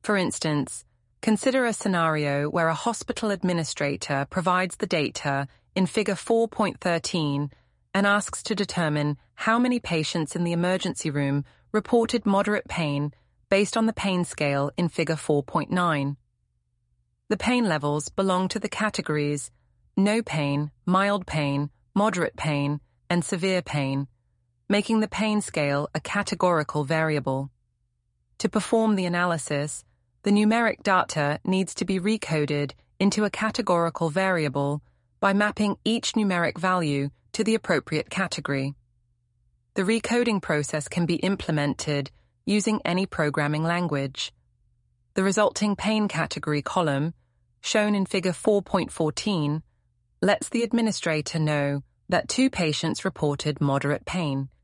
For instance, consider a scenario where a hospital administrator provides the data in Figure 4.13 and asks to determine how many patients in the emergency room reported moderate pain based on the pain scale in Figure 4.9. The pain levels belong to the categories no pain, mild pain, moderate pain, and severe pain, making the pain scale a categorical variable. To perform the analysis, the numeric data needs to be recoded into a categorical variable by mapping each numeric value to the appropriate category. The recoding process can be implemented using any programming language. The resulting pain category column, shown in Figure 4.14, lets the administrator know that 2 patients reported moderate pain,